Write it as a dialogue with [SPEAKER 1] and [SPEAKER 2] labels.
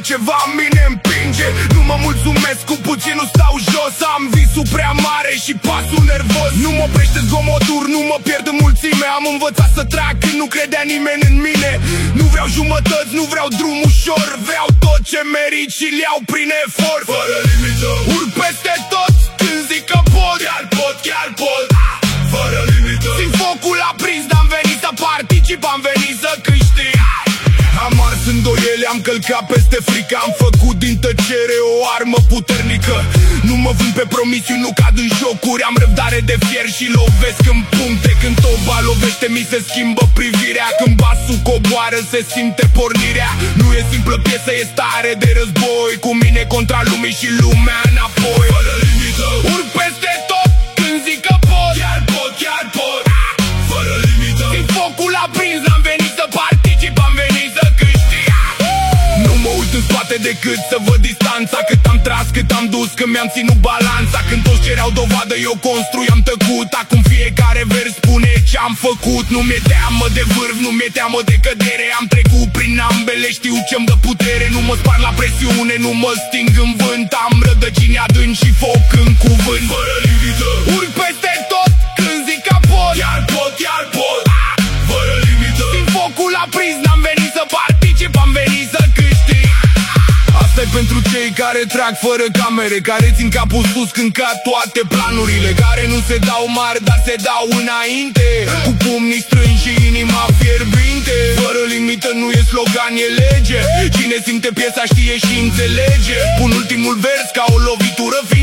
[SPEAKER 1] ceva în mine împinge. Nu mă mulțumesc cu puțin, nu stau jos. Am visul prea mare și pasul nervos. Nu mă oprește zgomotul, nu mă pierd în mulțime. Am învățat să trag când nu credea nimeni în mine. Nu vreau jumătăți, nu vreau drum ușor. Vreau tot ce merit și-l iau prin efort.
[SPEAKER 2] Fără limită,
[SPEAKER 1] urc peste tot când zic că pot.
[SPEAKER 2] chiar pot, chiar pot. Fără limită,
[SPEAKER 1] simt focul aprins, dar am venit să particip, am venit să câștig. Am ars îndoiele, am călcat peste frică. Am făcut din tăcere o armă puternică. Nu mă vând pe promisiuni, nu cad în jocuri. Am răbdare de fier și lovesc în puncte. Când toba lovește, mi se schimbă privirea. Când basul coboară, se simte pornirea. Nu e simplă piesă, e stare de război. Cu mine contra lumii și lumea înapoi.
[SPEAKER 2] fără limită,
[SPEAKER 1] Urc peste tot când zic că pot.
[SPEAKER 2] chiar pot, chiar pot. Fără limită,
[SPEAKER 1] Simt focul aprins, n-am venit să particip, am venit să câștig. Nu mă uit în spate decât să văd distanța. Cât am tras, cât am dus, când mi-am ținut balanța. Când toți cereau dovadă, eu construiam tăcut. Acum fiecare vers spune ce-am făcut. Nu mi-e teamă de vârf, nu mi-e teamă de cădere. Am trecut prin ambele, știu ce-mi dă putere. Nu mă spar la presiune, nu mă sting în vânt. Am rădăcini adânci și foc în cuvânt.
[SPEAKER 2] fără limită,
[SPEAKER 1] Urc peste tot când zic că pot.
[SPEAKER 2] chiar pot, chiar pot. Fără limită,
[SPEAKER 1] Simt focul aprins, n-am venit să particip, am venit să câștig. Asta-i pentru cei care trag fără camere, care țin capul sus când cad toate planurile, care nu se dau mari, dar se dau înainte, cu pumnii strânși și inima fierbinte. Fără limită nu e slogan, e lege. Cine simte piesa știe și înțelege. Pun ultimul vers ca o lovitură